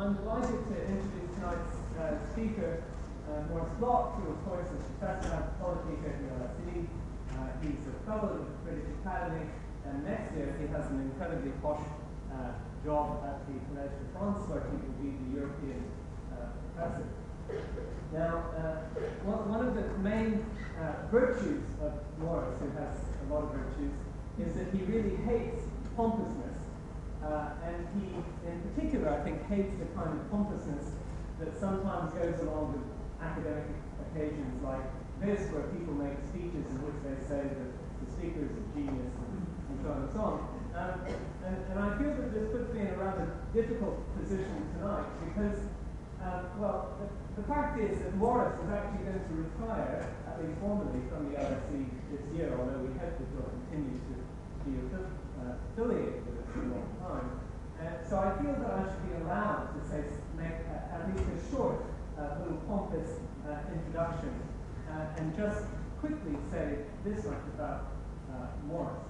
I'm delighted to introduce tonight's speaker, Maurice Bloch, who of course is Professor of Anthropology here at the LSE. He's a fellow of the British Academy, and next year he has an incredibly posh job at the Collège de France, where he will be the European professor. Now, one of the main virtues of Maurice, who has a lot of virtues, is that he really hates pompousness. And he, in particular, I think, hates the kind of pompousness that sometimes goes along with academic occasions like this, where people make speeches in which they say that the speaker is a genius and so on and so on. And I feel that this puts me in a rather difficult position tonight because, the fact is that Maurice is actually going to retire, at least formally, from the LSE this year, although we hope that he'll continue to be affiliated with us for a long time. So I feel that I should be allowed to make at least a short, little pompous introduction and just quickly say this much about Maurice.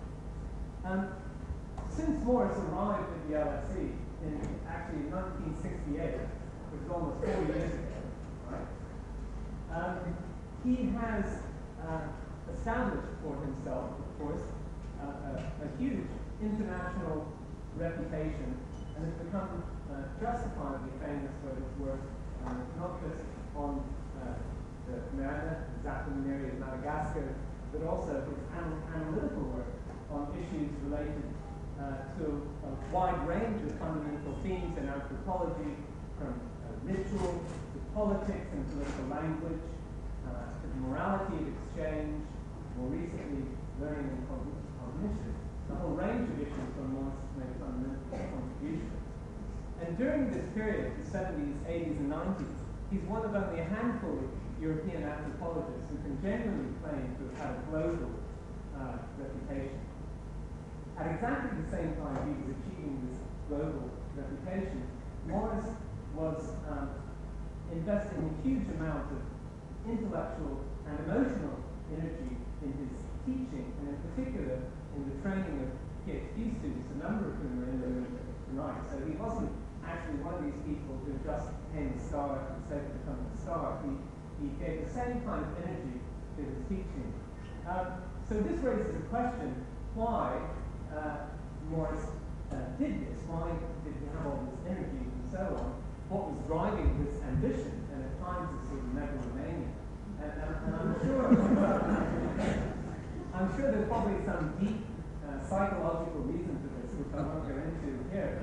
Since Maurice arrived at the LSE in 1968, which is almost 4 years ago, right? He has established for himself, of course, a huge international reputation, and has become justifiably famous for his work, not just on the Merida, the Zapumaniri of Madagascar, but also his analytical work on issues related to a wide range of fundamental themes in anthropology, from ritual to politics and political language, to the morality of exchange, more recently learning and cognition, a whole range of issues on Maurice made fundamental contributions. And during this period, the 70s, 80s, and 90s, he's one of only a handful of European anthropologists who can genuinely claim to have had a global reputation. At exactly the same time he was achieving this global reputation, Maurice was investing a huge amount of intellectual and emotional energy in his teaching, and in particular in the training of PhD students, a number of whom are in the room tonight. So he wasn't actually one of these people who just became a star for the sake of becoming a star. He gave the same kind of energy to his teaching. So this raises a question: why Maurice did this? Why did he have all this energy and so on? What was driving this ambition, and at times this sort of megalomania? And I'm sure there's probably some deep psychological reason for this, which I won't go into here.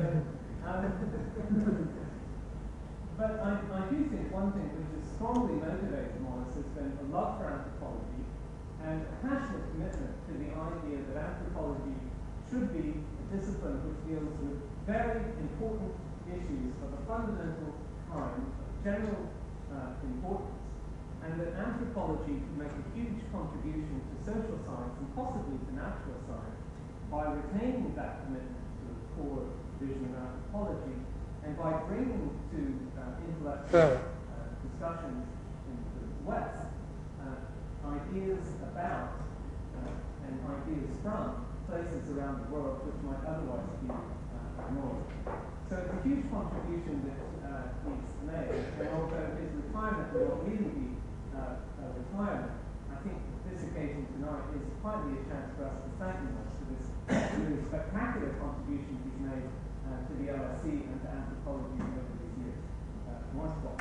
But I do think one thing which has strongly motivated Maurice has been a love for anthropology and a passionate commitment to the idea that anthropology should be a discipline which deals with very important issues of a fundamental kind, of general importance, and that anthropology can make a huge contribution to social science and possibly to natural science by retaining that commitment to the core vision of anthropology and by bringing to intellectual discussions in the West ideas about and ideas from places around the world which might otherwise be ignored. So it's a huge contribution that he's made, and although his retirement will really be a retirement, I think this occasion tonight is partly a chance for us to thank him for this really spectacular contribution he's made to the LSE and to anthropology over these years. Maurice Bloch.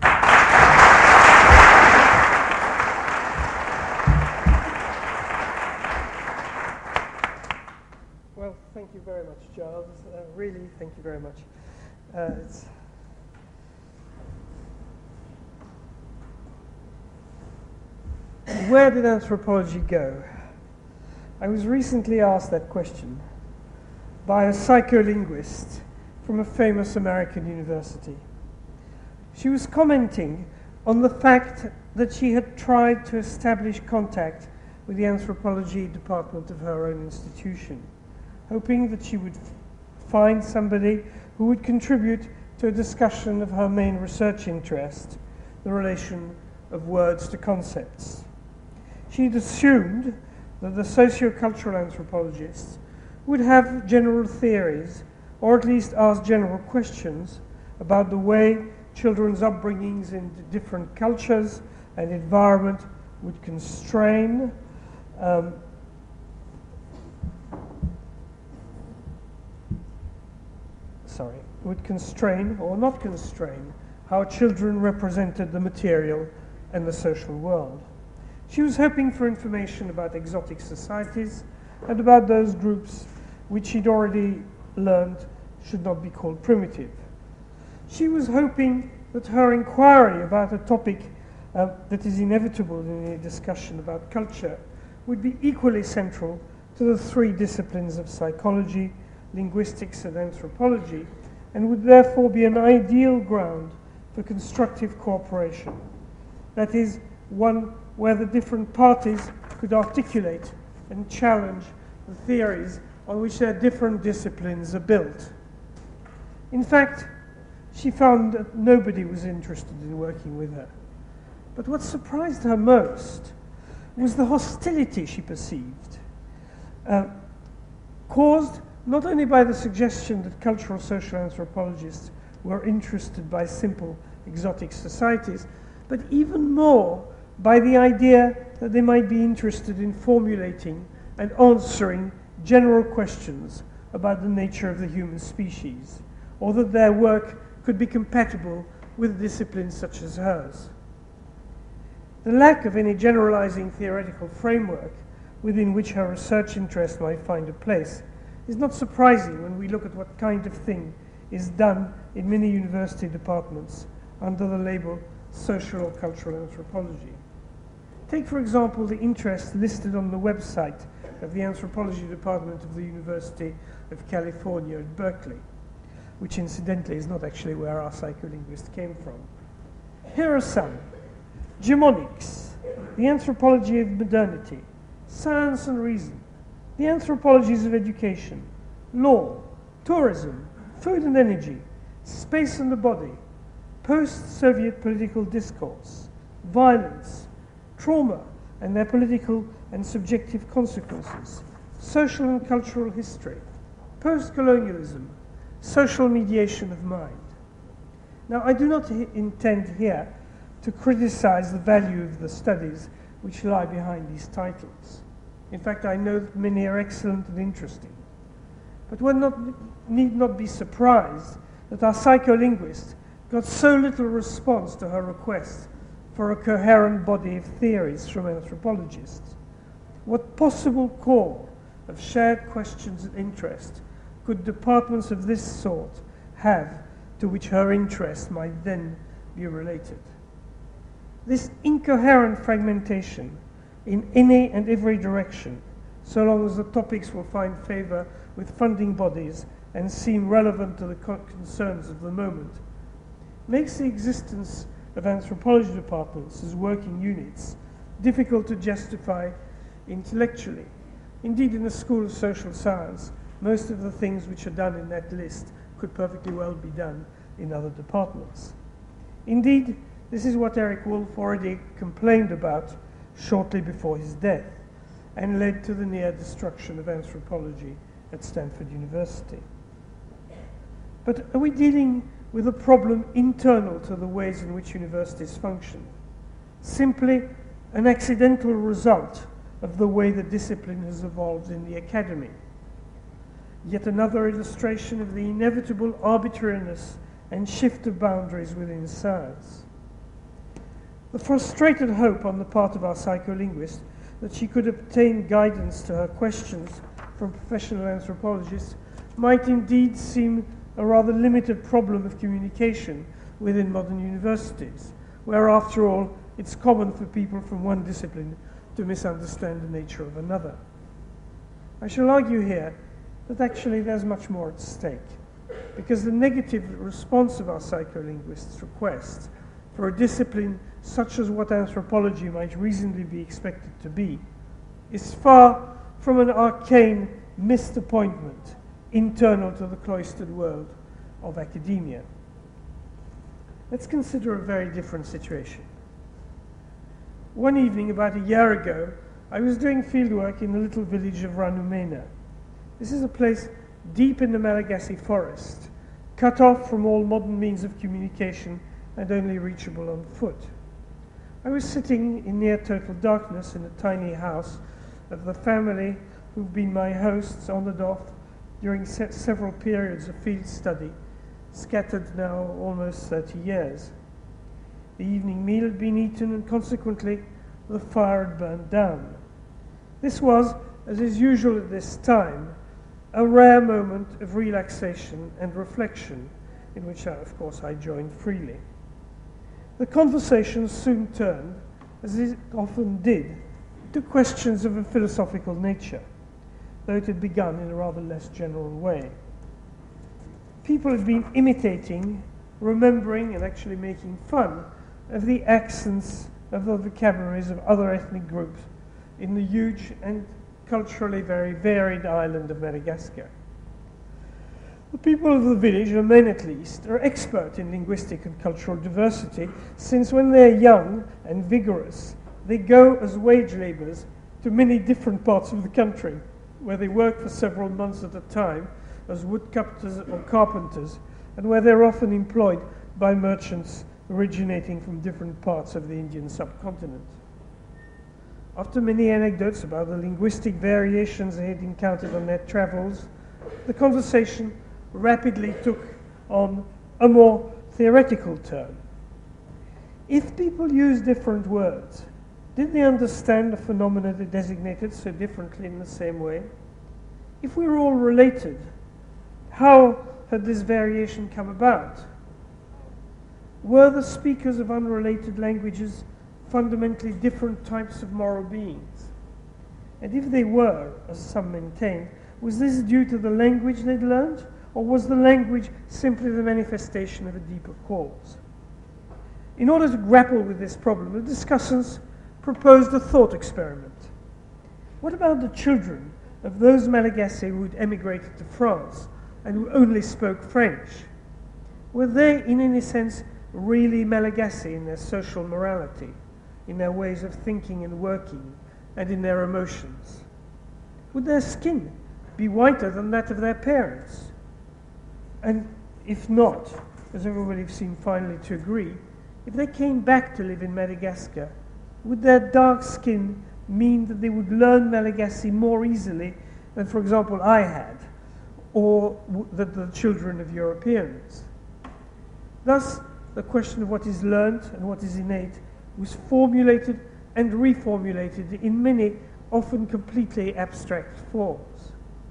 Well, thank you very much, Giles. Really, thank you very much. Where did anthropology go? I was recently asked that question by a psycholinguist from a famous American university. She was commenting on the fact that she had tried to establish contact with the anthropology department of her own institution, hoping that she would find somebody who would contribute to a discussion of her main research interest, the relation of words to concepts. She'd assumed that the sociocultural anthropologists would have general theories, or at least ask general questions, about the way children's upbringings in different cultures and environment would constrain or not constrain how children represented the material and the social world. She was hoping for information about exotic societies and about those groups which she'd already learned should not be called primitive. She was hoping that her inquiry about a topic that is inevitable in a discussion about culture would be equally central to the three disciplines of psychology, linguistics, and anthropology, and would therefore be an ideal ground for constructive cooperation. That is, one where the different parties could articulate and challenge the theories on which their different disciplines are built. In fact, she found that nobody was interested in working with her. But what surprised her most was the hostility she perceived, caused not only by the suggestion that cultural social anthropologists were interested by simple exotic societies, but even more by the idea that they might be interested in formulating and answering general questions about the nature of the human species, or that their work could be compatible with disciplines such as hers. The lack of any generalizing theoretical framework within which her research interest might find a place is not surprising when we look at what kind of thing is done in many university departments under the label social or cultural anthropology. Take, for example, the interest listed on the website of the anthropology department of the University of California at Berkeley, which incidentally is not actually where our psycholinguist came from. Here are some: Gemonics, the anthropology of modernity, science and reason, the anthropologies of education, law, tourism, food and energy, space and the body, post-Soviet political discourse, violence, trauma and their political and subjective consequences, social and cultural history, post-colonialism, social mediation of mind. Now, I do not intend here to criticize the value of the studies which lie behind these titles. In fact, I know that many are excellent and interesting. But one need not be surprised that our psycholinguist got so little response to her request for a coherent body of theories from anthropologists. What possible core of shared questions and interest could departments of this sort have to which her interest might then be related? This incoherent fragmentation in any and every direction, so long as the topics will find favor with funding bodies and seem relevant to the concerns of the moment, makes the existence of anthropology departments as working units difficult to justify intellectually. Indeed, in the School of Social Science, most of the things which are done in that list could perfectly well be done in other departments. Indeed, this is what Eric Wolf already complained about shortly before his death, and led to the near destruction of anthropology at Stanford University. But are we dealing with a problem internal to the ways in which universities function? Simply an accidental result of the way the discipline has evolved in the academy? Yet another illustration of the inevitable arbitrariness and shift of boundaries within science. The frustrated hope on the part of our psycholinguist that she could obtain guidance to her questions from professional anthropologists might indeed seem a rather limited problem of communication within modern universities, where, after all, it's common for people from one discipline to misunderstand the nature of another. I shall argue here that actually there's much more at stake, because the negative response of our psycholinguists' request for a discipline such as what anthropology might reasonably be expected to be is far from an arcane missed appointment internal to the cloistered world of academia. Let's consider a very different situation. One evening, about a year ago, I was doing fieldwork in the little village of Ranumena. This is a place deep in the Malagasy forest, cut off from all modern means of communication and only reachable on foot. I was sitting in near total darkness in a tiny house of the family who've been my hosts on and off during several periods of field study, scattered now almost 30 years. The evening meal had been eaten and consequently the fire had burned down. This was, as is usual at this time, a rare moment of relaxation and reflection, in which, of course, I joined freely. The conversation soon turned, as it often did, to questions of a philosophical nature, though it had begun in a rather less general way. People had been imitating, remembering, and actually making fun of the accents of the vocabularies of other ethnic groups in the huge and culturally very varied island of Madagascar. The people of the village, or men at least, are expert in linguistic and cultural diversity, since when they're young and vigorous, they go as wage labourers to many different parts of the country, where they work for several months at a time as woodcutters or carpenters, and where they're often employed by merchants originating from different parts of the Indian subcontinent. After many anecdotes about the linguistic variations they had encountered on their travels, the conversation rapidly took on a more theoretical turn. If people use different words, did they understand the phenomena they designated so differently in the same way? If we were all related, how had this variation come about? Were the speakers of unrelated languages fundamentally different types of moral beings? And if they were, as some maintained, was this due to the language they'd learned, or was the language simply the manifestation of a deeper cause? In order to grapple with this problem, the discussants proposed a thought experiment. What about the children of those Malagasy who had emigrated to France and who only spoke French? Were they, in any sense, really Malagasy in their social morality, in their ways of thinking and working, and in their emotions? Would their skin be whiter than that of their parents? And if not, as everybody seemed finally to agree, if they came back to live in Madagascar, would their dark skin mean that they would learn Malagasy more easily than, for example, I had, or that the children of Europeans? Thus, the question of what is learned and what is innate was formulated and reformulated in many, often completely abstract forms.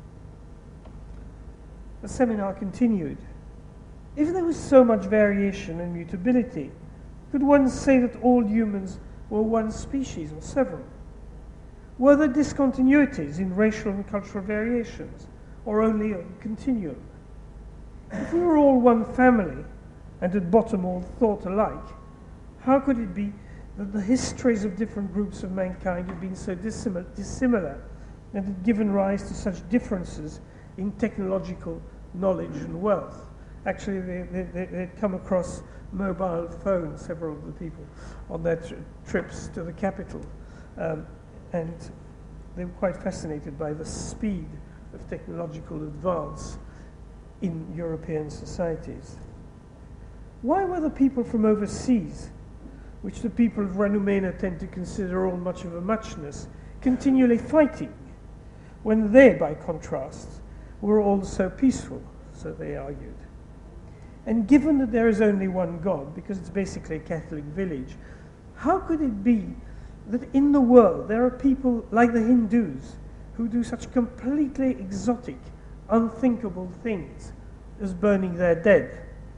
The seminar continued. If there was so much variation and mutability, could one say that all humans were one species or several? Were there discontinuities in racial and cultural variations, or only a continuum? If we were all one family, and at bottom all thought alike, how could it be that the histories of different groups of mankind had been so dissimilar and had given rise to such differences in technological knowledge and wealth? Actually, they'd come across mobile phones, several of the people, on their trips to the capital, and they were quite fascinated by the speed of technological advance in European societies. Why were the people from overseas, which the people of Ranumena tend to consider all much of a muchness, continually fighting, when they, by contrast, were all so peaceful, so they argued? And given that there is only one God, because it's basically a Catholic village, how could it be that in the world there are people like the Hindus who do such completely exotic, unthinkable things as burning their dead?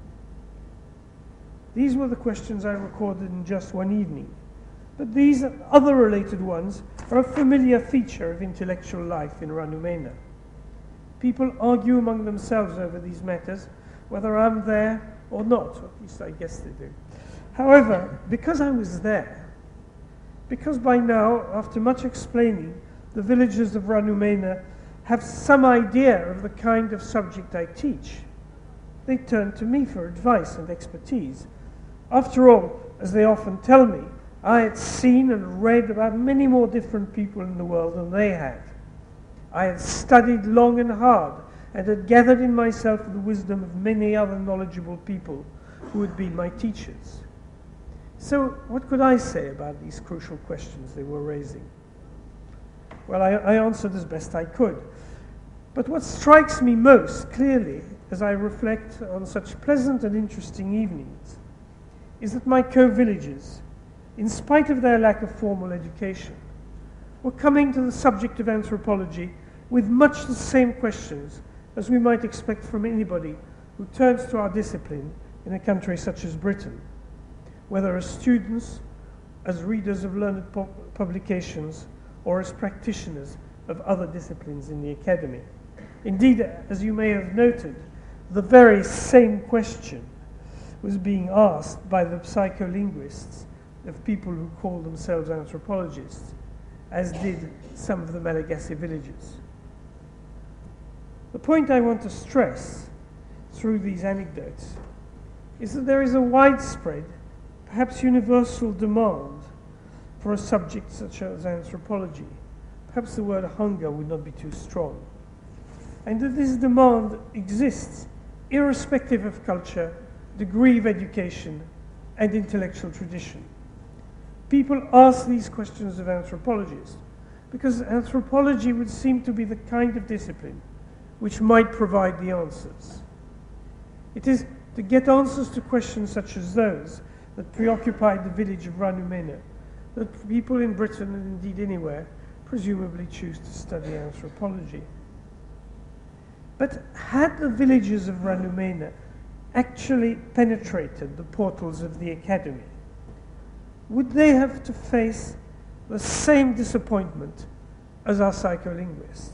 These were the questions I recorded in just one evening. But these and other related ones are a familiar feature of intellectual life in Ranumena. People argue among themselves over these matters, whether I'm there or not, or at least I guess they do. However, because I was there, because by now, after much explaining, the villagers of Ranumena have some idea of the kind of subject I teach, they turn to me for advice and expertise. After all, as they often tell me, I had seen and read about many more different people in the world than they had. I had studied long and hard and had gathered in myself the wisdom of many other knowledgeable people who had been my teachers. So what could I say about these crucial questions they were raising? Well, I answered as best I could. But what strikes me most clearly as I reflect on such pleasant and interesting evenings is that my co-villagers, in spite of their lack of formal education, were coming to the subject of anthropology with much the same questions as we might expect from anybody who turns to our discipline in a country such as Britain, whether as students, as readers of learned publications, or as practitioners of other disciplines in the academy. Indeed, as you may have noted, the very same question was being asked by the psycholinguists of people who call themselves anthropologists, as did some of the Malagasy villagers. The point I want to stress through these anecdotes is that there is a widespread, perhaps universal demand for a subject such as anthropology. Perhaps the word hunger would not be too strong. And that this demand exists irrespective of culture, degree of education, and intellectual tradition. People ask these questions of anthropologists because anthropology would seem to be the kind of discipline which might provide the answers. It is to get answers to questions such as those that preoccupied the village of Ranumena that people in Britain, and indeed anywhere, presumably choose to study anthropology. But had the villagers of Ranumena actually penetrated the portals of the academy, would they have to face the same disappointment as our psycholinguists?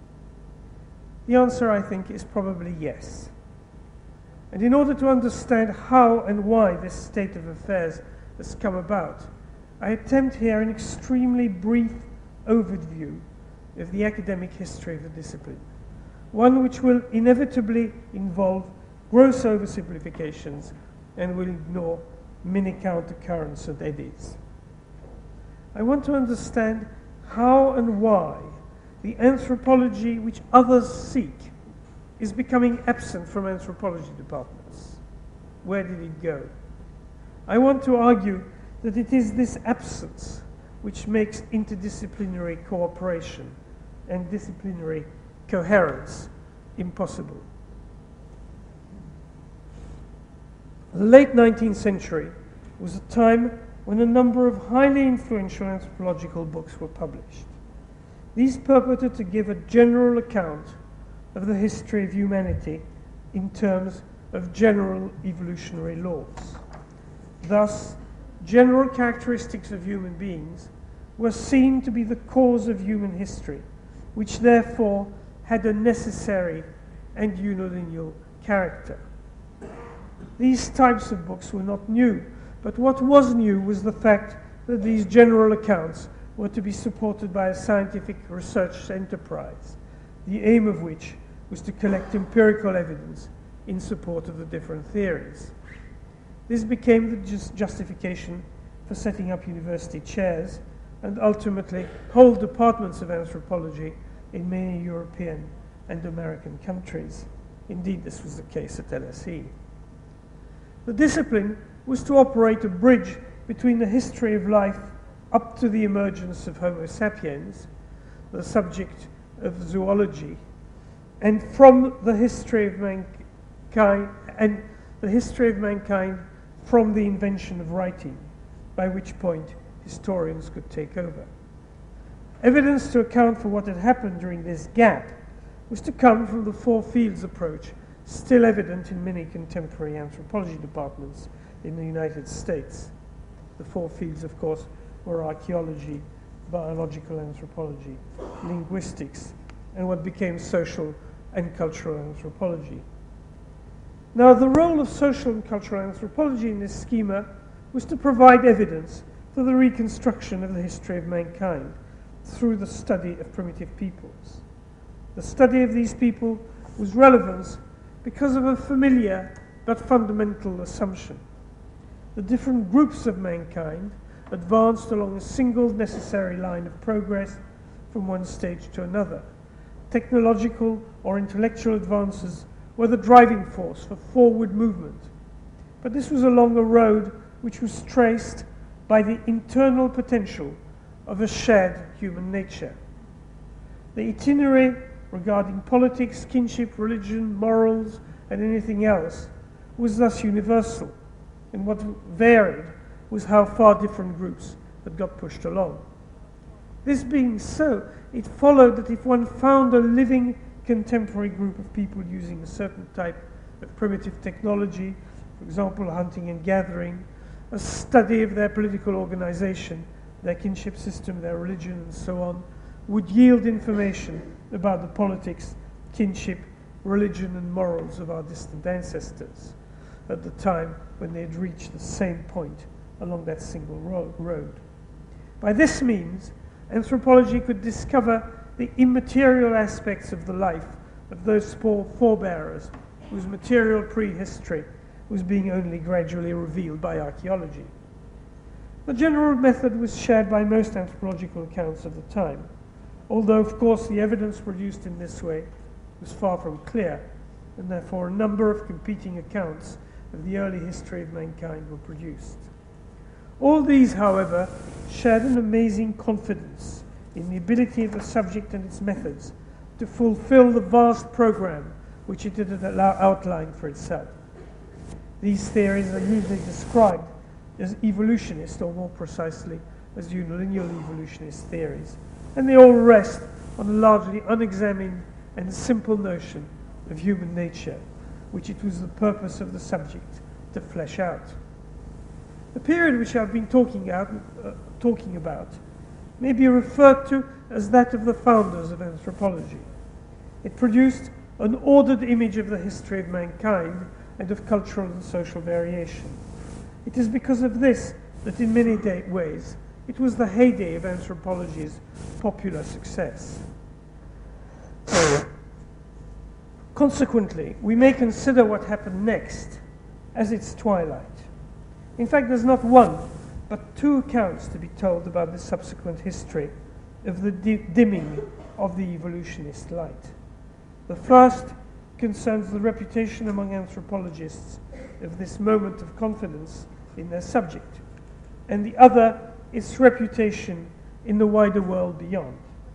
The answer, I think, is probably yes. And in order to understand how and why this state of affairs has come about, I attempt here an extremely brief overview of the academic history of the discipline, one which will inevitably involve gross oversimplifications and will ignore many countercurrents and eddies. I want to understand how and why the anthropology which others seek is becoming absent from anthropology departments. Where did it go? I want to argue that it is this absence which makes interdisciplinary cooperation and disciplinary coherence impossible. The late 19th century was a time when a number of highly influential anthropological books were published. These purported to give a general account of the history of humanity in terms of general evolutionary laws. Thus, general characteristics of human beings were seen to be the cause of human history, which therefore had a necessary and unilineal character. These types of books were not new, but what was new was the fact that these general accounts were to be supported by a scientific research enterprise, the aim of which was to collect empirical evidence in support of the different theories. This became the justification for setting up university chairs and ultimately whole departments of anthropology in many European and American countries. Indeed, this was the case at LSE. The discipline was to operate a bridge between the history of life up to the emergence of Homo sapiens, the subject of zoology, and from the history of mankind, from the invention of writing, by which point historians could take over. Evidence to account for what had happened during this gap was to come from the four fields approach, still evident in many contemporary anthropology departments in the United States. The four fields, of course, were archaeology, biological anthropology, linguistics, and what became social and cultural anthropology. Now, the role of social and cultural anthropology in this schema was to provide evidence for the reconstruction of the history of mankind through the study of primitive peoples. The study of these people was relevant because of a familiar but fundamental assumption. The different groups of mankind advanced along a single necessary line of progress from one stage to another, technological or intellectual advances were the driving force for forward movement. But this was along a road which was traced by the internal potential of a shared human nature. The itinerary regarding politics, kinship, religion, morals, and anything else was thus universal, and what varied was how far different groups had got pushed along. This being so, it followed that if one found a living contemporary group of people using a certain type of primitive technology, for example, hunting and gathering, a study of their political organization, their kinship system, their religion, and so on, would yield information about the politics, kinship, religion, and morals of our distant ancestors at the time when they had reached the same point along that single road. By this means, anthropology could discover the immaterial aspects of the life of those forebearers whose material prehistory was being only gradually revealed by archaeology. The general method was shared by most anthropological accounts of the time, although, of course, the evidence produced in this way was far from clear, and therefore a number of competing accounts of the early history of mankind were produced. All these, however, shared an amazing confidence in the ability of the subject and its methods to fulfill the vast program which it had outlined for itself. These theories are usually described as evolutionist, or more precisely, as unilineal evolutionist theories, and they all rest on a largely unexamined and simple notion of human nature, which it was the purpose of the subject to flesh out. The period which I've been talking about may be referred to as that of the founders of anthropology. It produced an ordered image of the history of mankind and of cultural and social variation. It is because of this that in many ways it was the heyday of anthropology's popular success. Consequently, we may consider what happened next as its twilight. In fact, there's not one, but two accounts to be told about the subsequent history of the dimming of the evolutionist light. The first concerns the reputation among anthropologists of this moment of confidence in their subject, and the other its reputation in the wider world beyond.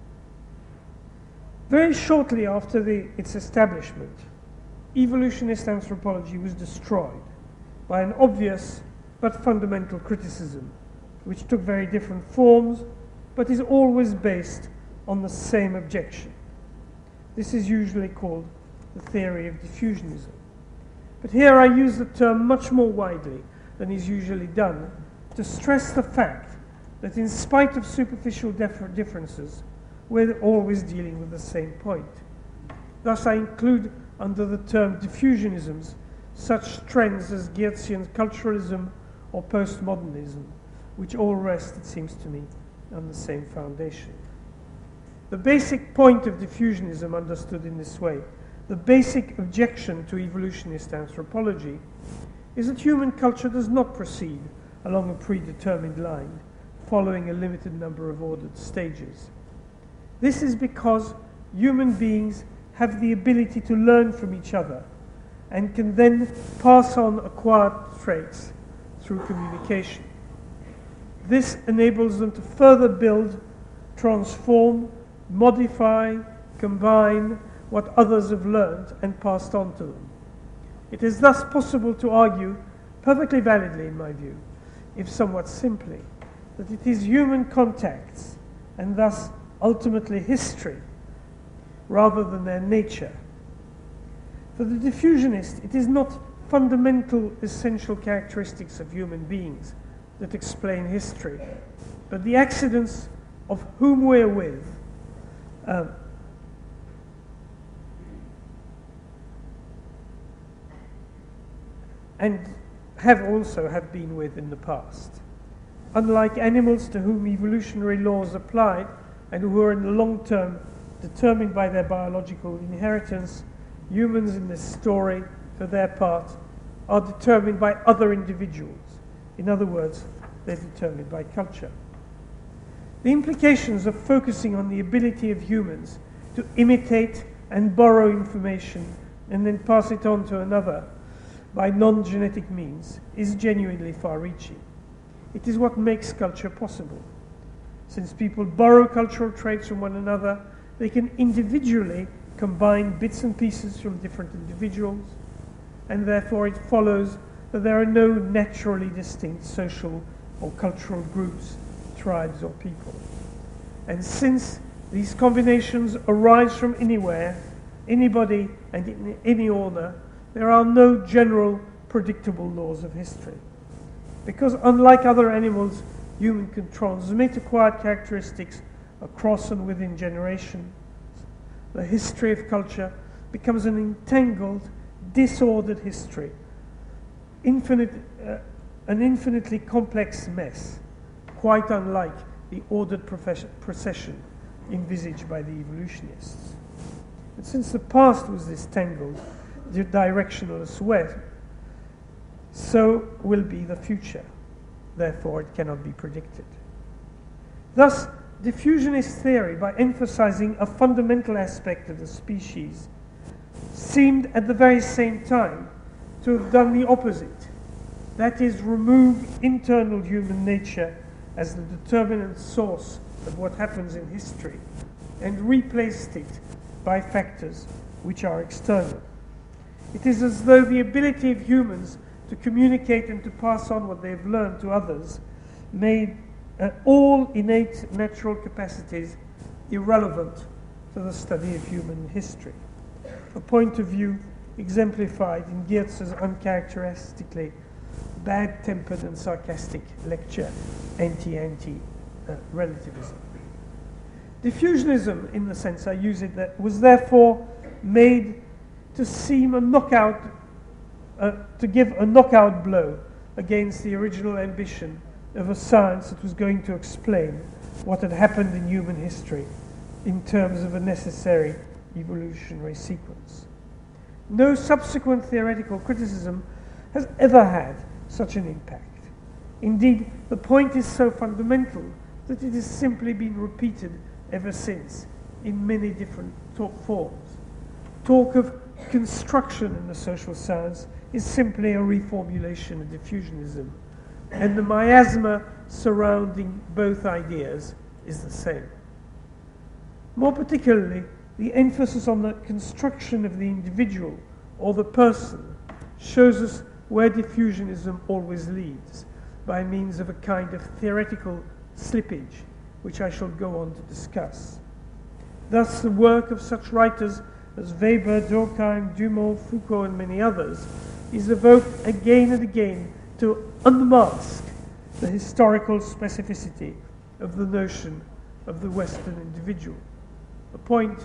Very shortly after its establishment, evolutionist anthropology was destroyed by an obvious but fundamental criticism, which took very different forms, but is always based on the same objection. This is usually called the theory of diffusionism. But here I use the term much more widely than is usually done to stress the fact that in spite of superficial differences, we're always dealing with the same point. Thus I include under the term diffusionisms such trends as Geertzian culturalism or postmodernism, which all rest, it seems to me, on the same foundation. The basic point of diffusionism understood in this way, the basic objection to evolutionist anthropology, is that human culture does not proceed along a predetermined line, following a limited number of ordered stages. This is because human beings have the ability to learn from each other and can then pass on acquired traits through communication. This enables them to further build, transform, modify, combine what others have learned and passed on to them. It is thus possible to argue, perfectly validly in my view, if somewhat simply, that it is human contacts, and thus ultimately history, rather than their nature. For the diffusionist, it is not fundamental essential characteristics of human beings that explain history, but the accidents of whom we're with, and have been with in the past. Unlike animals to whom evolutionary laws applied and who are in the long term determined by their biological inheritance, humans in this story, for their part, are determined by other individuals. In other words, they're determined by culture. The implications of focusing on the ability of humans to imitate and borrow information and then pass it on to another by non-genetic means is genuinely far-reaching. It is what makes culture possible. Since people borrow cultural traits from one another, they can individually combine bits and pieces from different individuals, and therefore it follows that there are no naturally distinct social or cultural groups, tribes or people. And since these combinations arise from anywhere, anybody and in any order, there are no general predictable laws of history. Because unlike other animals, humans can transmit acquired characteristics across and within generations, the history of culture becomes an entangled, disordered history, an infinitely complex mess, quite unlike the ordered procession envisaged by the evolutionists. And since the past was this tangled, directionless web, so will be the future. Therefore, it cannot be predicted. Thus, diffusionist theory, by emphasizing a fundamental aspect of the species, seemed at the very same time to have done the opposite. That is, remove internal human nature as the determinant source of what happens in history and replaced it by factors which are external. It is as though the ability of humans to communicate and to pass on what they have learned to others made all innate natural capacities irrelevant to the study of human history. A point of view exemplified in Geertz's uncharacteristically bad-tempered and sarcastic lecture, Anti-Relativism. Diffusionism, in the sense I use it, that was therefore made to seem to give a knockout blow against the original ambition of a science that was going to explain what had happened in human history in terms of a necessary evolutionary sequence. No subsequent theoretical criticism has ever had such an impact. Indeed, the point is so fundamental that it has simply been repeated ever since in many different forms. Talk of construction in the social science is simply a reformulation of diffusionism, and the miasma surrounding both ideas is the same. More particularly, the emphasis on the construction of the individual or the person shows us where diffusionism always leads, by means of a kind of theoretical slippage, which I shall go on to discuss. Thus, the work of such writers as Weber, Durkheim, Dumont, Foucault, and many others is evoked again and again to unmask the historical specificity of the notion of the Western individual, a point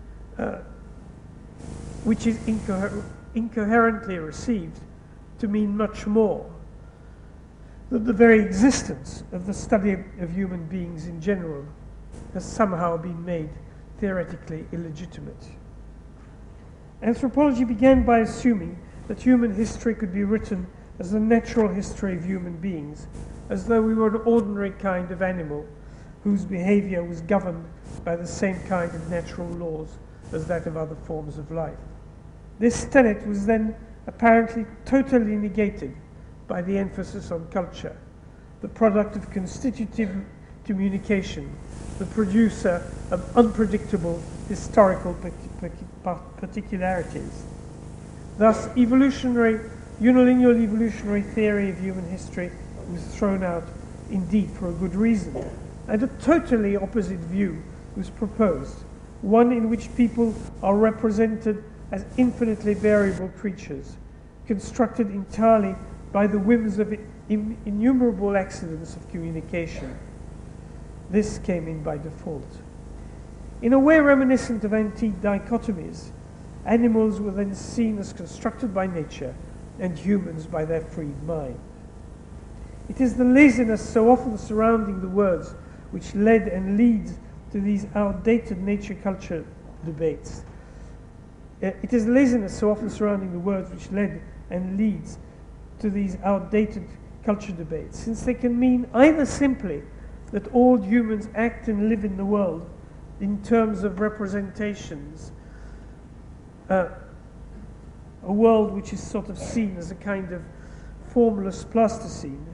which is incoherently received to mean much more, that the very existence of the study of human beings in general has somehow been made theoretically illegitimate. Anthropology began by assuming that human history could be written as the natural history of human beings, as though we were an ordinary kind of animal whose behavior was governed by the same kind of natural laws as that of other forms of life. This tenet was then apparently totally negated by the emphasis on culture, the product of constitutive communication, the producer of unpredictable historical particularities. Thus, unilineal evolutionary theory of human history was thrown out, indeed for a good reason, and a totally opposite view was proposed, one in which people are represented as infinitely variable creatures, constructed entirely by the whims of innumerable accidents of communication. This came in by default. In a way reminiscent of antique dichotomies, animals were then seen as constructed by nature and humans by their freed mind. It is the laziness so often surrounding the words which led and leads to these outdated nature-culture debates. It is laziness so often surrounding the words which led and leads to these outdated culture debates, since they can mean either simply that all humans act and live in the world in terms of representations, a world which is sort of seen as a kind of formless plasticine,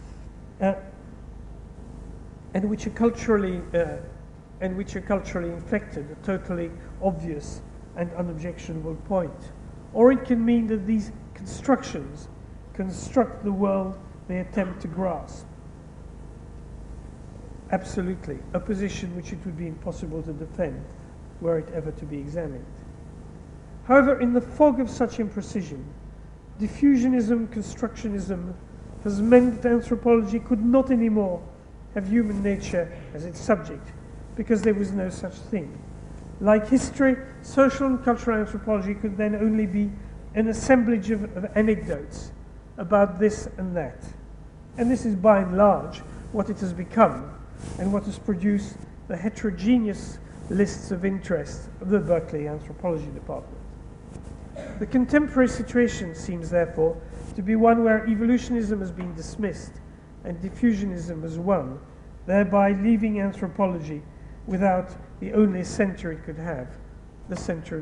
and which are culturally inflected, a totally obvious and unobjectionable point. Or it can mean that these constructions construct the world they attempt to grasp. Absolutely, a position which it would be impossible to defend were it ever to be examined. However, in the fog of such imprecision, diffusionism, constructionism has meant that anthropology could not anymore have human nature as its subject, because there was no such thing. Like history, social and cultural anthropology could then only be an assemblage of anecdotes about this and that. And this is by and large what it has become, and what has produced the heterogeneous lists of interest of the Berkeley Anthropology Department. The contemporary situation seems, therefore, to be one where evolutionism has been dismissed and diffusionism has won, thereby leaving anthropology without the only center it could have, the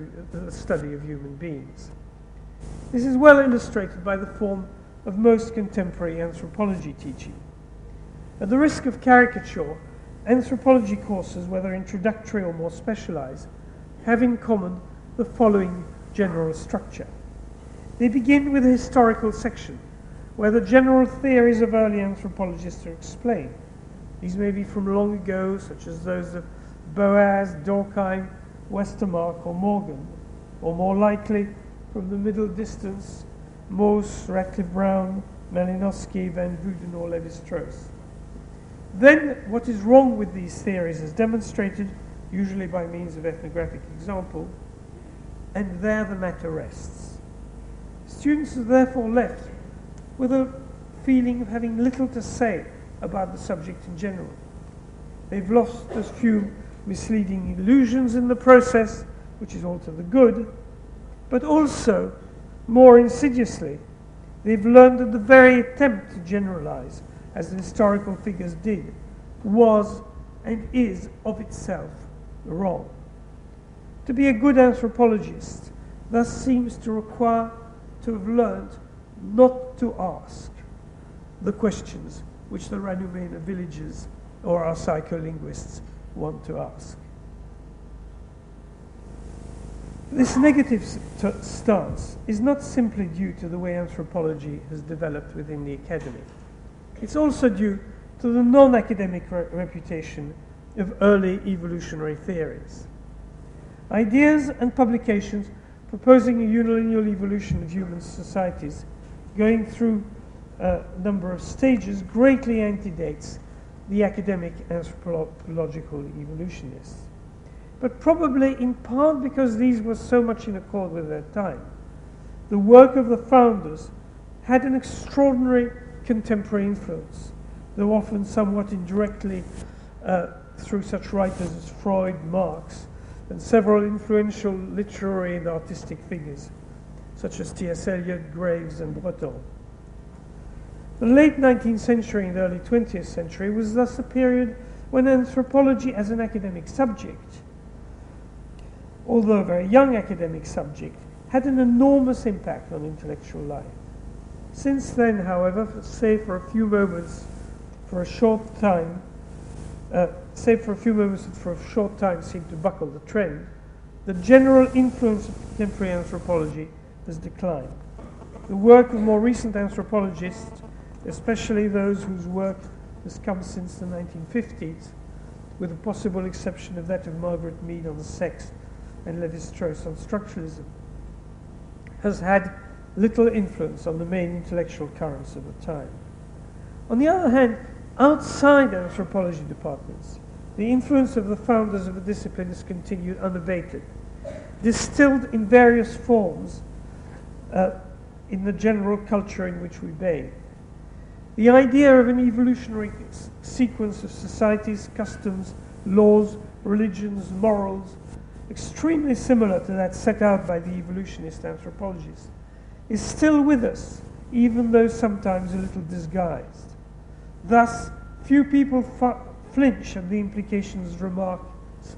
study of human beings. This is well illustrated by the form of most contemporary anthropology teaching. At the risk of caricature, anthropology courses, whether introductory or more specialized, have in common the following general structure. They begin with a historical section, where the general theories of early anthropologists are explained. These may be from long ago, such as those of Boas, Durkheim, Westermarck, or Morgan, or more likely from the middle distance, Mauss, Radcliffe-Brown, Malinowski, Van Wooden, or Lévi-Strauss. Then, what is wrong with these theories is demonstrated, usually by means of ethnographic example, and there the matter rests. Students are therefore left with a feeling of having little to say about the subject in general. They've lost a few misleading illusions in the process, which is all to the good, but also, more insidiously, they've learned that the very attempt to generalize, as the historical figures did, was and is of itself wrong. To be a good anthropologist thus seems to require to have learned not to ask the questions which the Ranumena villagers or our psycholinguists want to ask. This negative stance is not simply due to the way anthropology has developed within the academy. It's also due to the non-academic reputation of early evolutionary theories. Ideas and publications proposing a unilineal evolution of human societies going through a number of stages greatly antedates the academic anthropological evolutionists. But probably in part because these were so much in accord with their time, the work of the founders had an extraordinary contemporary influence, though often somewhat indirectly through such writers as Freud, Marx, and several influential literary and artistic figures, such as T.S. Eliot, Graves, and Breton. The late 19th century and early 20th century was thus a period when anthropology as an academic subject, although a very young academic subject, had an enormous impact on intellectual life. Since then, however, save for a few moments for a short time seemed to buckle the trend, the general influence of contemporary anthropology has declined. The work of more recent anthropologists, especially those whose work has come since the 1950s, with the possible exception of that of Margaret Mead on sex and Lévi-Strauss on structuralism, has had little influence on the main intellectual currents of the time. On the other hand, outside anthropology departments, the influence of the founders of the discipline has continued unabated, distilled in various forms in the general culture in which we bathe. The idea of an evolutionary sequence of societies, customs, laws, religions, morals, extremely similar to that set out by the evolutionist anthropologists, is still with us, even though sometimes a little disguised. Thus, few people flinch at the implications of remarks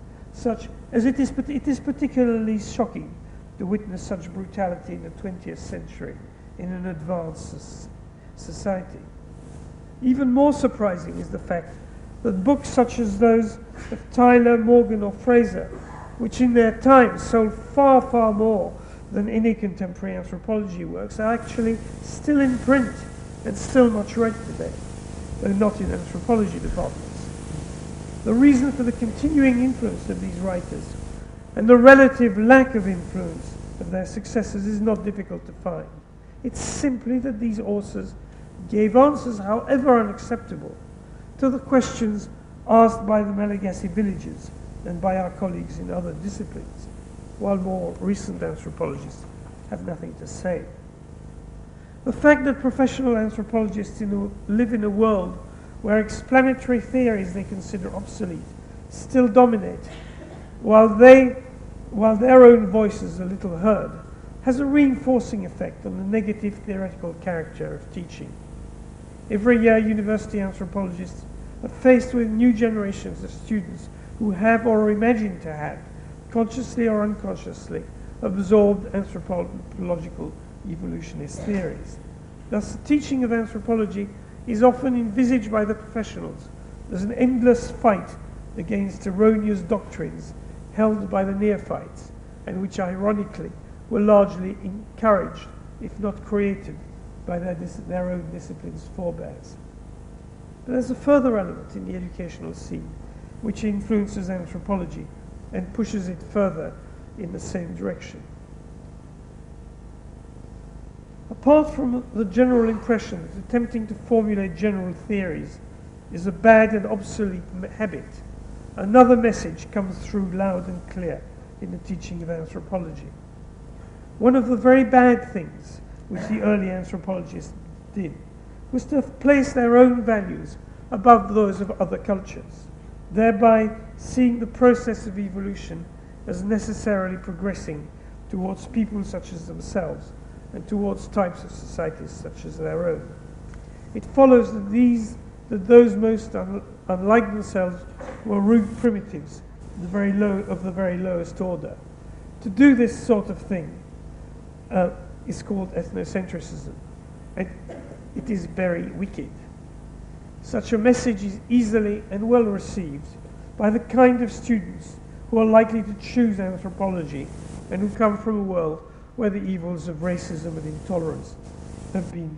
such as it is particularly shocking to witness such brutality in the 20th century in an advanced society. Even more surprising is the fact that books such as those of Tyler, Morgan or Fraser, which in their time sold far, far more than any contemporary anthropology works, are actually still in print and still much read today, though not in anthropology departments. The reason for the continuing influence of these writers and the relative lack of influence of their successors is not difficult to find. It's simply that these authors gave answers, however unacceptable, to the questions asked by the Malagasy villagers and by our colleagues in other disciplines, while more recent anthropologists have nothing to say. The fact that professional anthropologists live in a world where explanatory theories they consider obsolete still dominate, while their own voices are little heard, has a reinforcing effect on the negative theoretical character of teaching. Every year, university anthropologists are faced with new generations of students who have or imagine to have, consciously or unconsciously, absorbed anthropological evolutionist theories. Thus, the teaching of anthropology is often envisaged by the professionals as an endless fight against erroneous doctrines held by the neophytes, and which ironically were largely encouraged, if not created, by their own discipline's forebears. But there's a further element in the educational scene which influences anthropology and pushes it further in the same direction. Apart from the general impression that attempting to formulate general theories is a bad and obsolete habit, another message comes through loud and clear in the teaching of anthropology. One of the very bad things which the early anthropologists did was to place their own values above those of other cultures, thereby seeing the process of evolution as necessarily progressing towards people such as themselves and towards types of societies such as their own. It follows that those most unlike themselves were rude primitives of the very lowest order. To do this sort of thing is called ethnocentrism, and it is very wicked. Such a message is easily and well received by the kind of students who are likely to choose anthropology and who come from a world where the evils of racism and intolerance have been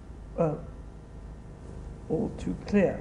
all too clear.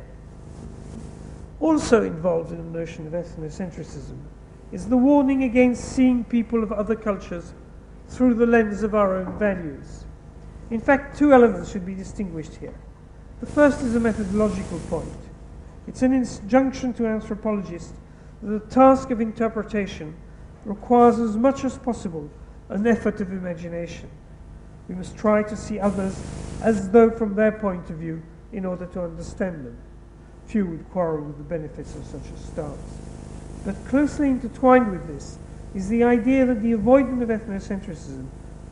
Also involved in the notion of ethnocentrism is the warning against seeing people of other cultures through the lens of our own values. In fact, two elements should be distinguished here. The first is a methodological point. It's an injunction to anthropologists that the task of interpretation requires as much as possible an effort of imagination. We must try to see others as though from their point of view in order to understand them. Few would quarrel with the benefits of such a stance. But closely intertwined with this is the idea that the avoidance of ethnocentrism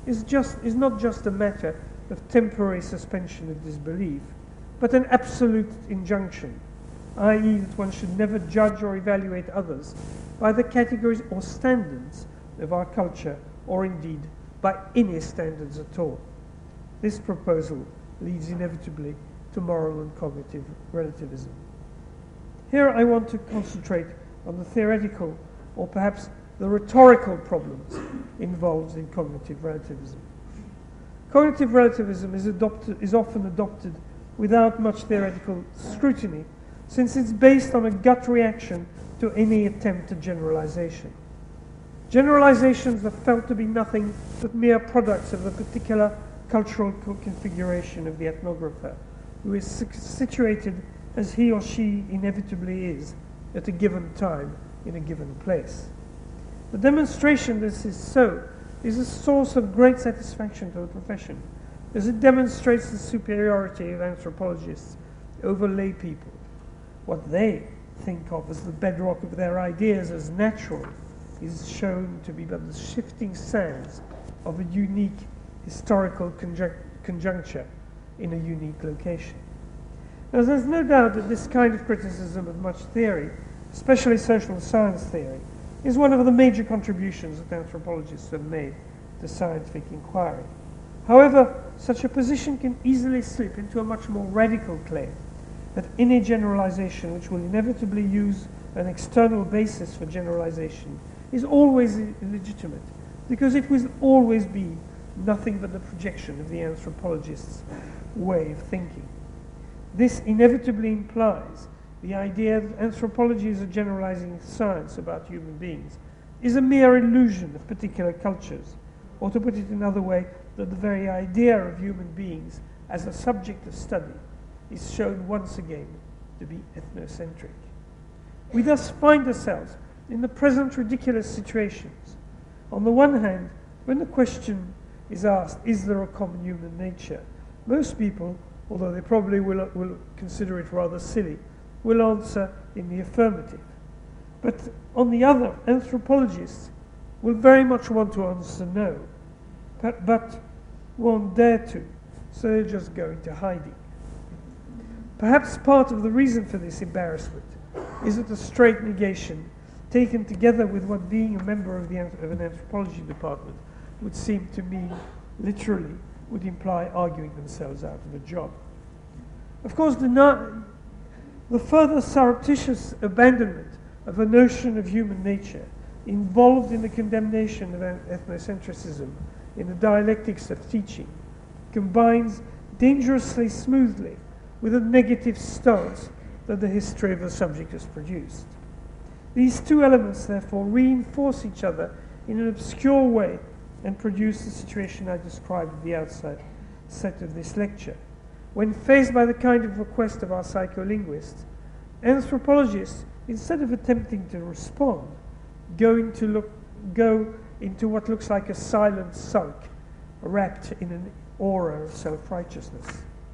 is not just a matter of temporary suspension of disbelief, but an absolute injunction, i.e. that one should never judge or evaluate others by the categories or standards of our culture, or indeed by any standards at all. This proposal leads inevitably to moral and cognitive relativism. Here I want to concentrate on the theoretical, or perhaps the rhetorical problems involved in cognitive relativism. Cognitive relativism is often adopted without much theoretical scrutiny, since it's based on a gut reaction to any attempt at generalization. Generalizations are felt to be nothing but mere products of the particular cultural configuration of the ethnographer, who is situated as he or she inevitably is at a given time in a given place. The demonstration this is so is a source of great satisfaction to the profession, as it demonstrates the superiority of anthropologists over lay people. What they think of as the bedrock of their ideas as natural is shown to be but the shifting sands of a unique historical conjuncture in a unique location. Now, there's no doubt that this kind of criticism of much theory, especially social science theory, is one of the major contributions that anthropologists have made to scientific inquiry. However, such a position can easily slip into a much more radical claim that any generalization which will inevitably use an external basis for generalization is always illegitimate, because it will always be nothing but the projection of the anthropologist's way of thinking. This inevitably implies the idea that anthropology is a generalizing science about human beings is a mere illusion of particular cultures, or to put it another way, that the very idea of human beings as a subject of study is shown once again to be ethnocentric. We thus find ourselves in the present ridiculous situations. On the one hand, when the question is asked, is there a common human nature, most people, although they probably will consider it rather silly, will answer in the affirmative. But on the other, anthropologists will very much want to answer no, but won't dare to, so they'll just go into hiding. Perhaps part of the reason for this embarrassment is that a straight negation, taken together with what being a member of an anthropology department would seem to mean, literally, would imply arguing themselves out of a job. Of course, the further surreptitious abandonment of a notion of human nature involved in the condemnation of ethnocentrism in the dialectics of teaching combines dangerously smoothly with a negative stance that the history of the subject has produced. These two elements, therefore, reinforce each other in an obscure way and produce the situation I described at the outset of this lecture. When faced by the kind of request of our psycholinguists, anthropologists, instead of attempting to respond, go into what looks like a silent sulk, wrapped in an aura of self-righteousness.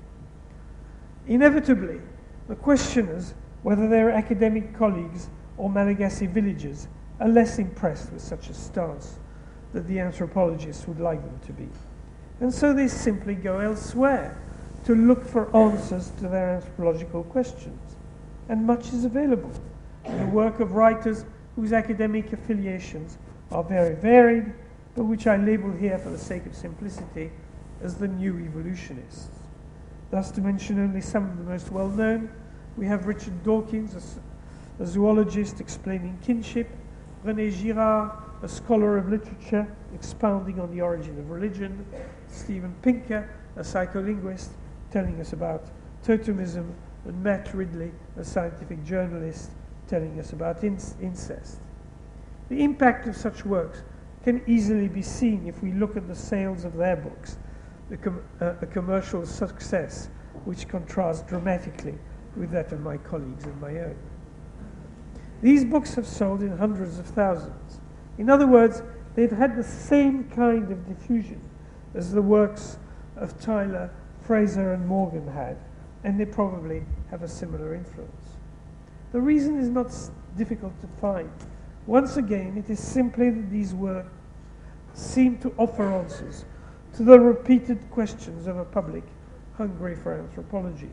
Inevitably, the questioners, whether they're academic colleagues or Malagasy villagers, are less impressed with such a stance that the anthropologists would like them to be. And so they simply go elsewhere to look for answers to their anthropological questions. And much is available in the work of writers whose academic affiliations are very varied, but which I label here for the sake of simplicity as the new evolutionists. Thus, to mention only some of the most well-known, we have Richard Dawkins, a zoologist explaining kinship, René Girard, a scholar of literature expounding on the origin of religion, Steven Pinker, a psycholinguist telling us about totemism, and Matt Ridley, a scientific journalist telling us about incest. The impact of such works can easily be seen if we look at the sales of their books, a commercial success which contrasts dramatically with that of my colleagues and my own. These books have sold in hundreds of thousands. In other words, they've had the same kind of diffusion as the works of Tyler, Fraser, and Morgan had, and they probably have a similar influence. The reason is not difficult to find. Once again, it is simply that these works seem to offer answers to the repeated questions of a public hungry for anthropology.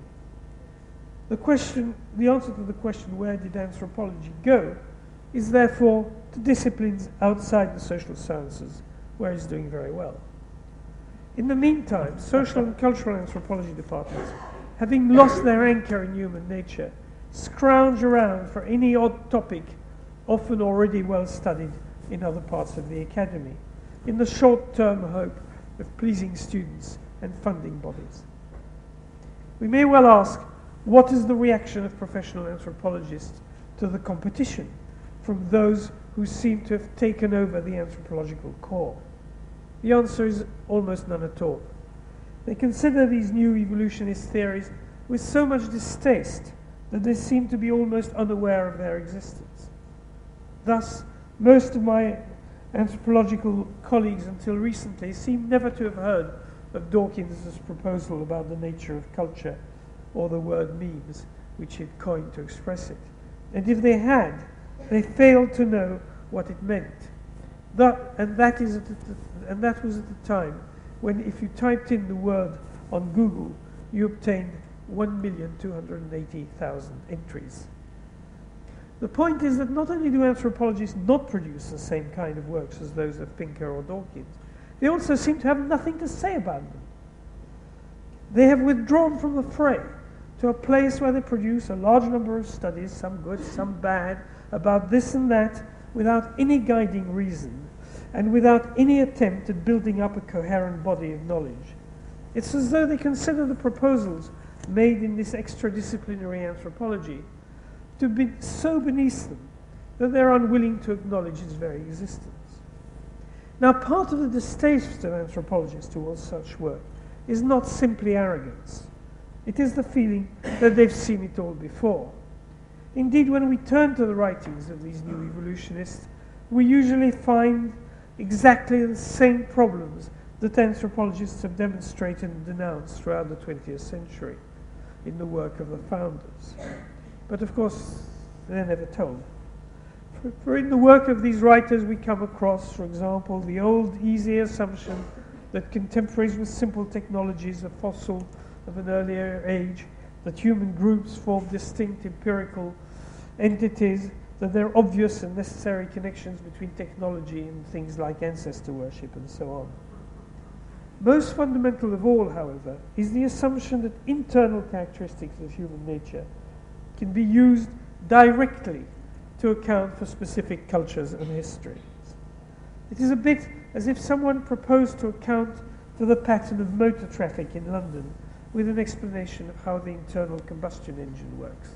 The answer to the question, where did anthropology go, is therefore to disciplines outside the social sciences, where it's doing very well. In the meantime, social and cultural anthropology departments, having lost their anchor in human nature, scrounge around for any odd topic, often already well studied in other parts of the academy, in the short-term hope of pleasing students and funding bodies. We may well ask, what is the reaction of professional anthropologists to the competition from those who seem to have taken over the anthropological core? The answer is almost none at all. They consider these new evolutionist theories with so much distaste that they seem to be almost unaware of their existence. Thus, most of my anthropological colleagues until recently seem never to have heard of Dawkins' proposal about the nature of culture, or the word memes, which he'd coined to express it. And if they had, they failed to know what it meant. That was at the time when, if you typed in the word on Google, you obtained 1,280,000 entries. The point is that not only do anthropologists not produce the same kind of works as those of Pinker or Dawkins, they also seem to have nothing to say about them. They have withdrawn from the fray to a place where they produce a large number of studies, some good, some bad, about this and that, without any guiding reason, and without any attempt at building up a coherent body of knowledge. It's as though they consider the proposals made in this extradisciplinary anthropology to be so beneath them that they're unwilling to acknowledge its very existence. Now, part of the distaste of anthropologists towards such work is not simply arrogance. It is the feeling that they've seen it all before. Indeed, when we turn to the writings of these new evolutionists, we usually find exactly the same problems that anthropologists have demonstrated and denounced throughout the 20th century in the work of the founders. But of course, they're never told. For in the work of these writers, we come across, for example, the old, easy assumption that contemporaries with simple technologies are fossil of an earlier age, that human groups form distinct empirical entities, that there are obvious and necessary connections between technology and things like ancestor worship and so on. Most fundamental of all, however, is the assumption that internal characteristics of human nature can be used directly to account for specific cultures and histories. It is a bit as if someone proposed to account for the pattern of motor traffic in London with an explanation of how the internal combustion engine works.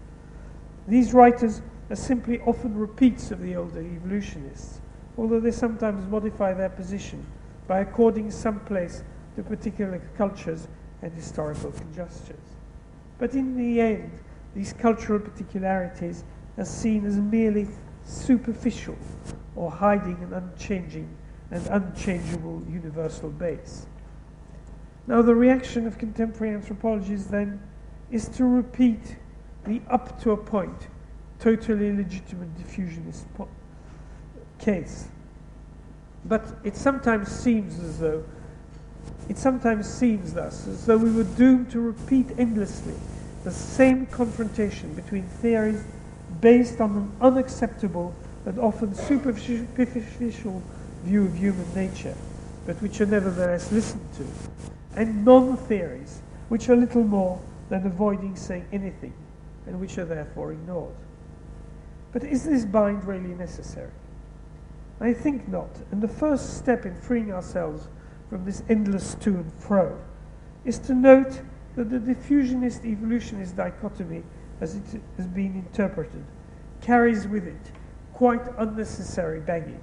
These writers are simply often repeats of the older evolutionists, although they sometimes modify their position by according some place to particular cultures and historical conjunctures. But in the end, these cultural particularities are seen as merely superficial or hiding an unchanging and unchangeable universal base. Now, the reaction of contemporary anthropologists then is to repeat the up to a point totally legitimate diffusionist case. But it sometimes seems thus as though we were doomed to repeat endlessly the same confrontation between theories based on an unacceptable and often superficial view of human nature, but which are nevertheless listened to, and non-theories which are little more than avoiding saying anything and which are therefore ignored. But is this bind really necessary? I think not, and the first step in freeing ourselves from this endless to and fro is to note that the diffusionist-evolutionist dichotomy, as it has been interpreted, carries with it quite unnecessary baggage.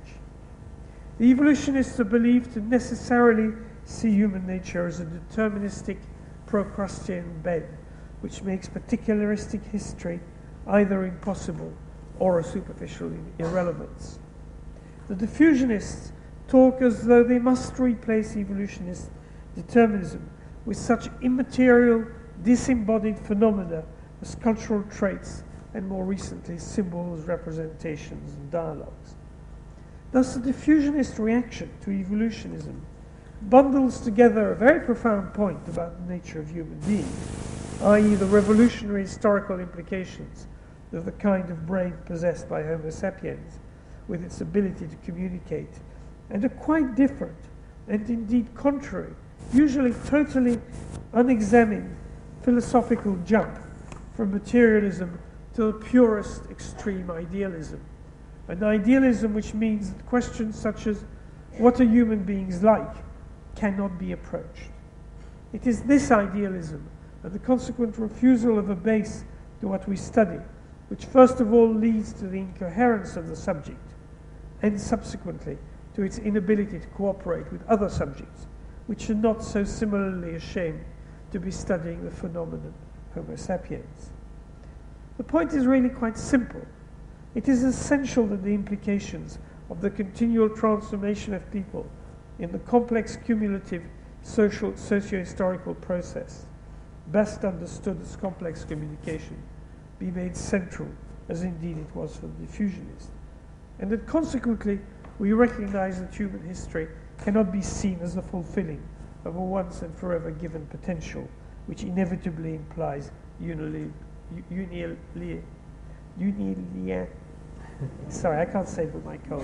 The evolutionists are believed to necessarily see human nature as a deterministic Procrustean bed, which makes particularistic history either impossible or a superficial irrelevance. The diffusionists talk as though they must replace evolutionist determinism with such immaterial, disembodied phenomena as cultural traits and more recently symbols, representations and dialogues. Thus the diffusionist reaction to evolutionism bundles together a very profound point about the nature of human beings, i.e. the revolutionary historical implications of the kind of brain possessed by Homo sapiens with its ability to communicate, and a quite different and indeed contrary, usually totally unexamined philosophical jump from materialism to the purest extreme idealism. An idealism which means that questions such as what are human beings like cannot be approached. It is this idealism and the consequent refusal of a base to what we study which first of all leads to the incoherence of the subject and subsequently to its inability to cooperate with other subjects which are not so similarly ashamed to be studying the phenomenon Homo sapiens. The point is really quite simple. It is essential that the implications of the continual transformation of people in the complex cumulative socio-historical process, best understood as complex communication, be made central, as indeed it was for the diffusionists, and that consequently we recognize that human history cannot be seen as the fulfilling of a once and forever given potential, which inevitably implies Sorry, I can't say it with my cold.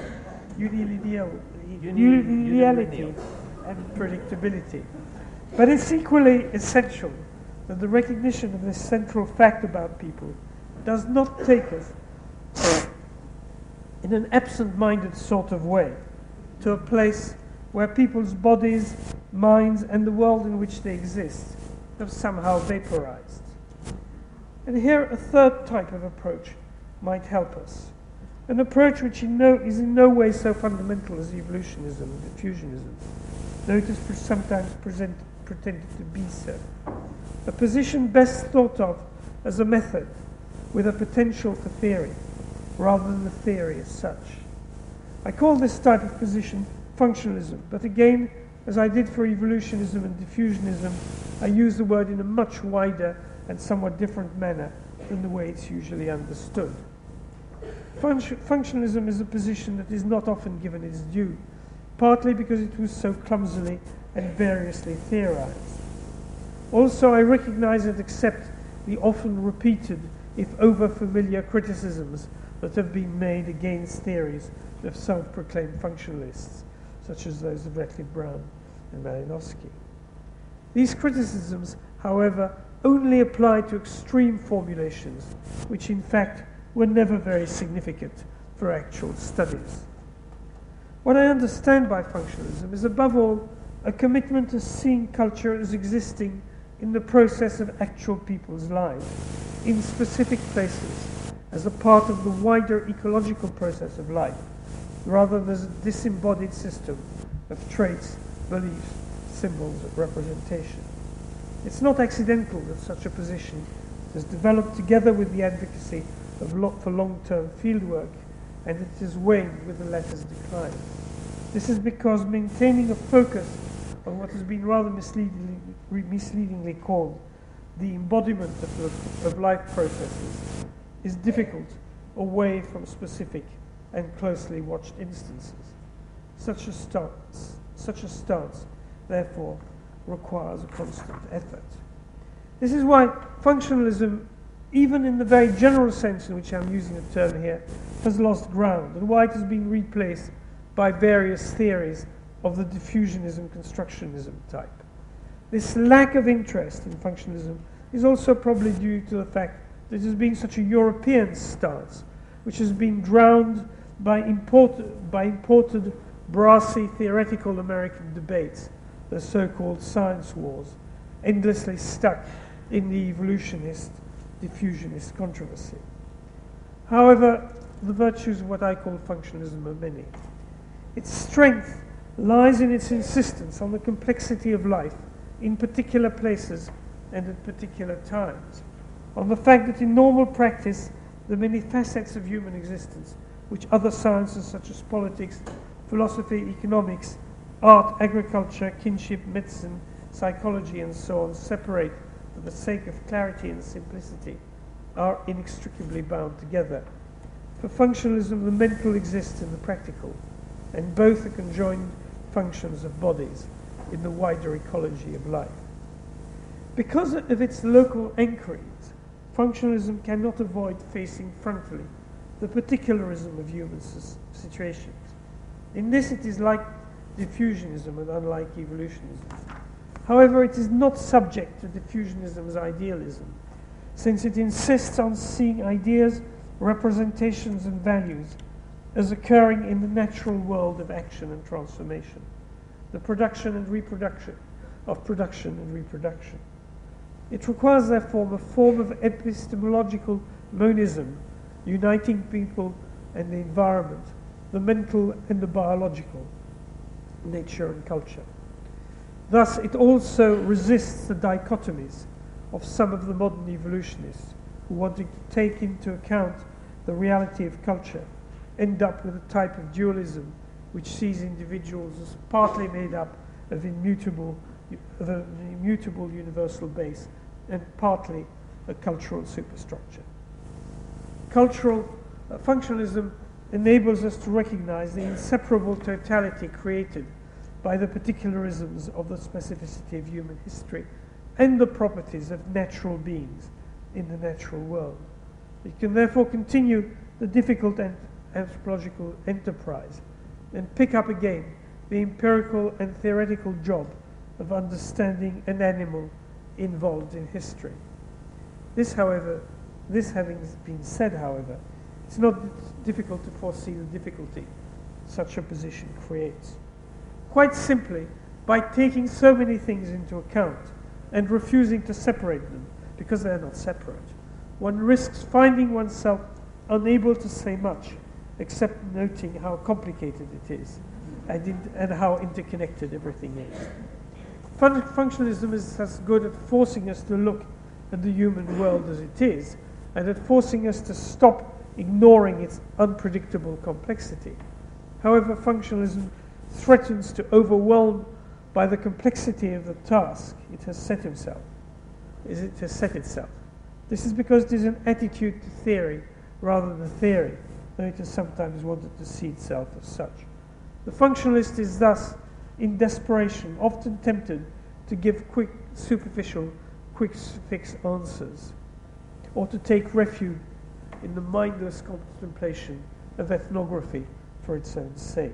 Unilaterality and predictability. But it's equally essential that the recognition of this central fact about people does not take us in an absent-minded sort of way to a place where people's bodies, minds, and the world in which they exist have somehow vaporized. And here a third type of approach might help us. An approach which is in no way so fundamental as evolutionism and diffusionism, though it is sometimes pretended to be so. A position best thought of as a method with a potential for theory, rather than the theory as such. I call this type of position functionalism, but again, as I did for evolutionism and diffusionism, I use the word in a much wider and somewhat different manner than the way it's usually understood. Functionalism is a position that is not often given its due, partly because it was so clumsily and variously theorized. Also, I recognize and accept the often repeated, if over-familiar criticisms that have been made against theories of self-proclaimed functionalists, such as those of Reckitt Brown and Malinowski. These criticisms, however, only apply to extreme formulations, which in fact were never very significant for actual studies. What I understand by functionalism is above all a commitment to seeing culture as existing in the process of actual people's lives, in specific places, as a part of the wider ecological process of life, rather than as a disembodied system of traits, beliefs, symbols of representation. It's not accidental that such a position has developed together with the advocacy for long-term fieldwork, and it has waned with the latter's decline. This is because maintaining a focus on what has been rather misleadingly called the embodiment of life processes is difficult away from specific and closely watched instances. Such a stance, therefore, requires a constant effort. This is why functionalism, even in the very general sense in which I'm using the term here, has lost ground, and why it has been replaced by various theories of the diffusionism constructionism type. This lack of interest in functionalism is also probably due to the fact that it has been such a European stance, which has been drowned by imported brassy theoretical American debates, the so-called science wars, endlessly stuck in the evolutionist, diffusionist controversy. However, the virtues of what I call functionalism are many. Its strength lies in its insistence on the complexity of life in particular places and at particular times, on the fact that in normal practice, the many facets of human existence, which other sciences such as politics, philosophy, economics, art, agriculture, kinship, medicine, psychology, and so on, separate for the sake of clarity and simplicity, are inextricably bound together. For functionalism, the mental exists in the practical, and both are conjoined functions of bodies in the wider ecology of life. Because of its local anchorings, functionalism cannot avoid facing frontally the particularism of human situations. In this, it is like diffusionism and unlike evolutionism. However, it is not subject to diffusionism's idealism, since it insists on seeing ideas, representations, and values as occurring in the natural world of action and transformation, the production and reproduction of production and reproduction. It requires, therefore, a form of epistemological monism, uniting people and the environment, the mental and the biological, nature and culture. Thus, it also resists the dichotomies of some of the modern evolutionists who want to take into account the reality of culture, end up with a type of dualism which sees individuals as partly made up of an immutable universal base and partly a cultural superstructure. Cultural functionalism enables us to recognize the inseparable totality created by the particularisms of the specificity of human history and the properties of natural beings in the natural world. It can therefore continue the difficult anthropological enterprise and pick up again the empirical and theoretical job of understanding an animal involved in history. This having been said, however, it's not difficult to foresee the difficulty such a position creates. Quite simply, by taking so many things into account and refusing to separate them because they are not separate, one risks finding oneself unable to say much except noting how complicated it is and how interconnected everything is. Functionalism is as good at forcing us to look at the human world as it is, and at forcing us to stop ignoring its unpredictable complexity. However, functionalism threatens to overwhelm by the complexity of the task it has set itself. This is because it is an attitude to theory rather than theory, though it has sometimes wanted to see itself as such. The functionalist is thus, in desperation, often tempted to give quick, superficial, quick fix answers, or to take refuge in the mindless contemplation of ethnography for its own sake.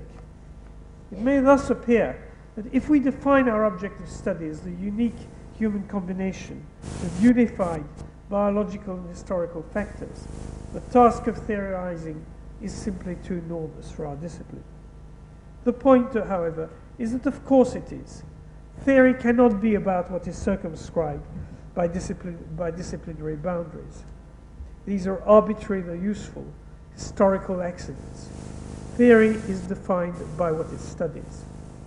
It may thus appear that if we define our object of study as the unique human combination of unified biological and historical factors, the task of theorizing is simply too enormous for our discipline. The point, however, is that of course it is. Theory cannot be about what is circumscribed by disciplinary boundaries. These are arbitrary though useful historical accidents. Theory is defined by what it studies.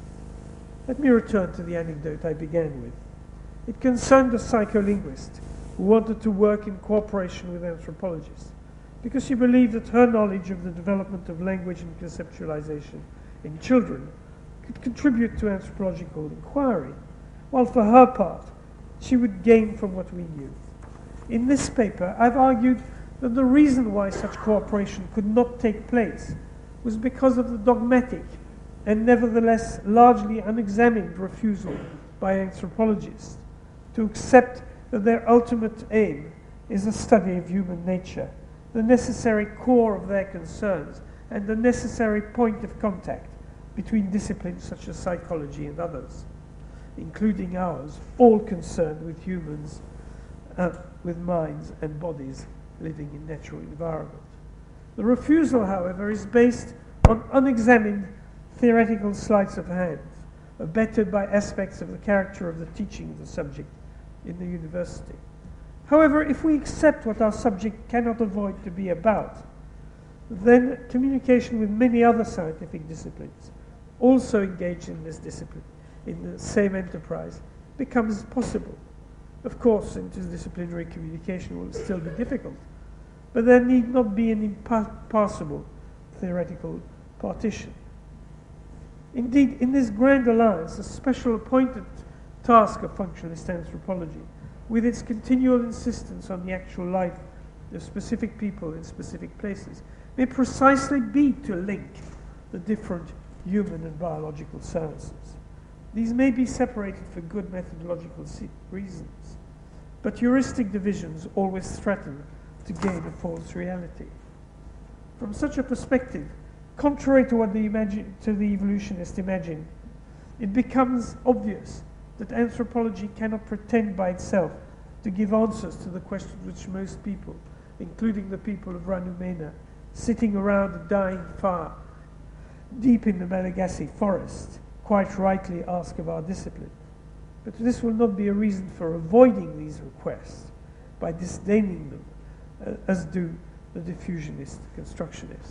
Let me return to the anecdote I began with. It concerned a psycholinguist who wanted to work in cooperation with anthropologists because she believed that her knowledge of the development of language and conceptualization in children could contribute to anthropological inquiry, while for her part, she would gain from what we knew. In this paper, I've argued that the reason why such cooperation could not take place was because of the dogmatic and nevertheless largely unexamined refusal by anthropologists to accept that their ultimate aim is a study of human nature, the necessary core of their concerns, and the necessary point of contact between disciplines such as psychology and others, including ours, all concerned with humans, with minds and bodies living in natural environment. The refusal, however, is based on unexamined theoretical sleights of hand, abetted by aspects of the character of the teaching of the subject in the university. However, if we accept what our subject cannot avoid to be about, then communication with many other scientific disciplines, also engaged in this discipline, in the same enterprise, becomes possible. Of course, interdisciplinary communication will still be difficult, but there need not be an impassable theoretical partition. Indeed, in this grand alliance, a special appointed task of functionalist anthropology, with its continual insistence on the actual life of specific people in specific places, may precisely be to link the different human and biological sciences. These may be separated for good methodological reasons, but heuristic divisions always threaten to gain a false reality. From such a perspective, contrary to what the evolutionist imagined, it becomes obvious that anthropology cannot pretend by itself to give answers to the questions which most people, including the people of Ranumena, sitting around a dying fire deep in the Malagasy forest, quite rightly ask of our discipline. But this will not be a reason for avoiding these requests by disdaining them, as do the diffusionist constructionists.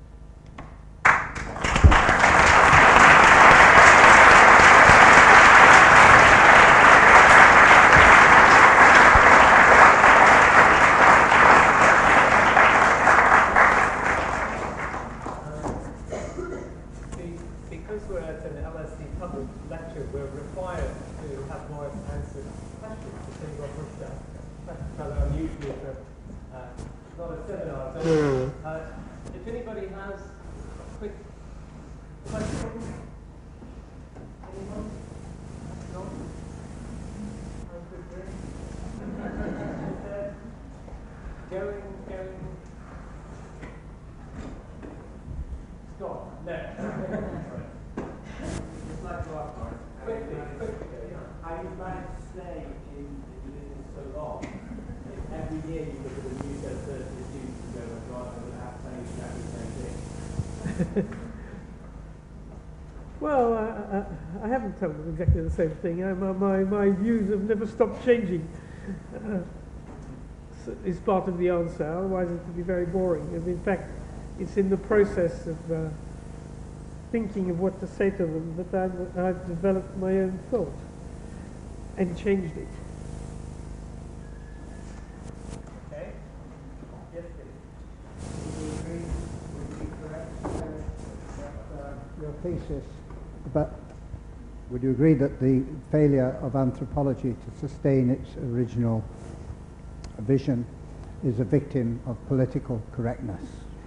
Because we're at an LSE public lecture, we're required to have more answered questions. Unusually for not a seminar. So, if anybody has a quick question, anyone? No? Going. year you look at a new set of 30 students and go, oh God, I'm going to have to say exactly the same thing. Well, I haven't told them exactly the same thing. My views have never stopped changing. Is part of the answer, otherwise it would be very boring. And in fact, it's in the process of thinking of what to say to them that I've developed my own thought and changed it. Okay? Yes, please. Would you agree? Would you be correct? Your thesis, but would you agree that the failure of anthropology to sustain its original vision is a victim of political correctness?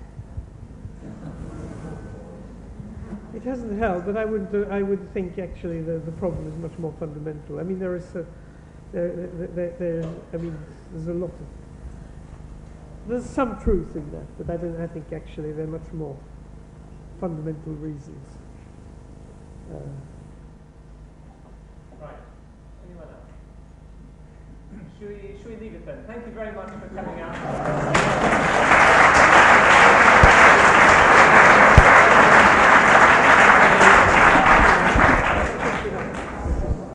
It hasn't held, but I would think actually the problem is much more fundamental. I mean, there is I mean, there's a lot of there's some truth in that, but I think actually there are much more fundamental reasons. Right. Anyone else? Should we leave it then? Thank you very much for coming out.